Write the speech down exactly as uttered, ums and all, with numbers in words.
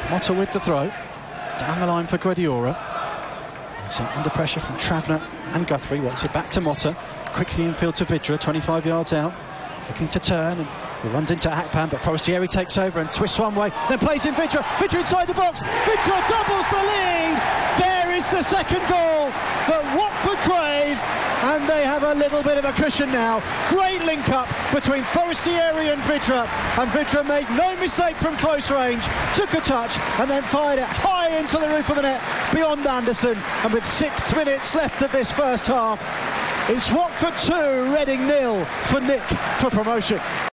Motta with the throw. Down the line for Guedioura. So under pressure from Travner and Guthrie. Wants it back to Motta. Quickly infield to Vydra, twenty-five yards out. Looking to turn, and he runs into Akpan, but Forestieri takes over and twists one way, then plays in Vydra. Vydra inside the box. Vydra doubles the lead. There is the second goal that Watford crave, and they have a little bit of a cushion now. Great link-up between Forestieri and Vydra, and Vydra made no mistake from close range, took a touch and then fired it high into the roof of the net beyond Anderson. And with six minutes left of this first half, it's Watford two, Reading nil for Nick for promotion.